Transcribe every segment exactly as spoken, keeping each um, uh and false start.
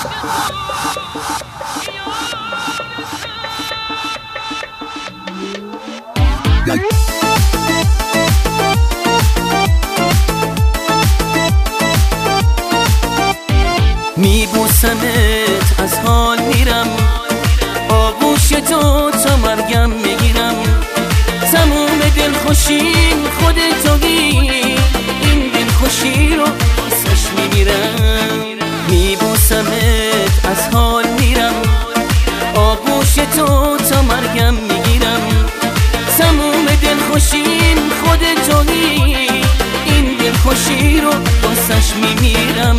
میبوسمت از حال میرم، آغوش تو تا مرگم میگیرم. تموم دلخوشیم خودتویی، این دلخوشی رو واسش میمیرم. میبوسمت از حال میرم، آغوش تو تا مرگم میگیرم. تموم دلخوشیم خودتویی، این دلخوشی رو واسش میمیرم.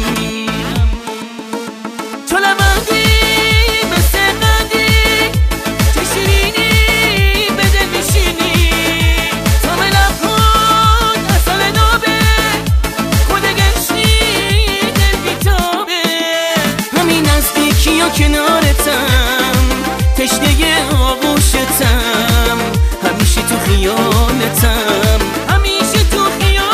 تو لبندی مثل قندی، چه شیرینی به دل میشینی. تام لبهات عسل نابه، خود گشتی دل بیتابه. همین نزدیکی و کنارتم، تشنه آغوشتم، همیشه تو خیالتم، همیشه تو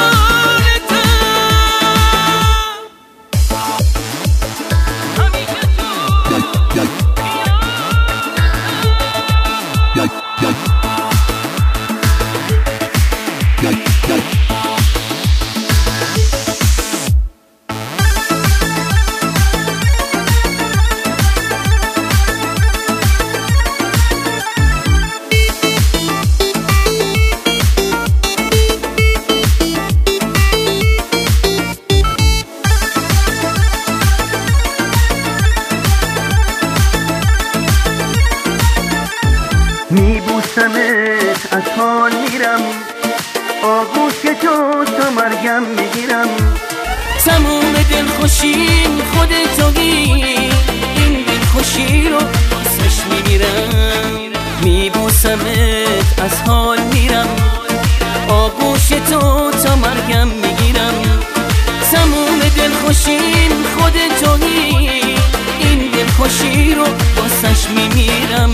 میبوسمت از حال میرم، آغوش تو تا مرگم میگیرم. تموم دلخوشیم خودتویی، این دلخوشی رو واسش میمیرم. میبوسمت از حال میرم، آغوش تو تا مرگم میگیرم. تموم دلخوشیم خودتویی، این دلخوشی رو واسش میمیرم.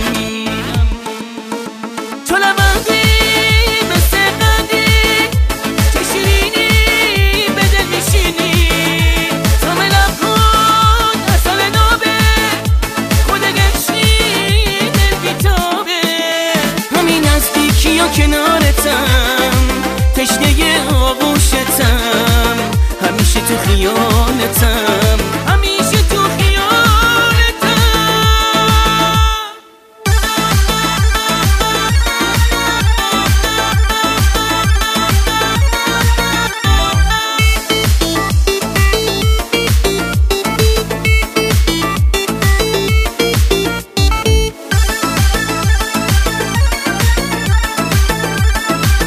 تو لبندی مثل قندی، چه شیرینی به دل میشینی. تام لبهات عسل نابه، خود گشتی دل بیتابه. همین نزدیکی و کنارتم، تشنه آغوشتم، همیشه تو خیالتم، همیشه تو خیالتم.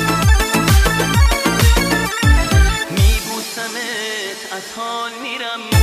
از حال میرم.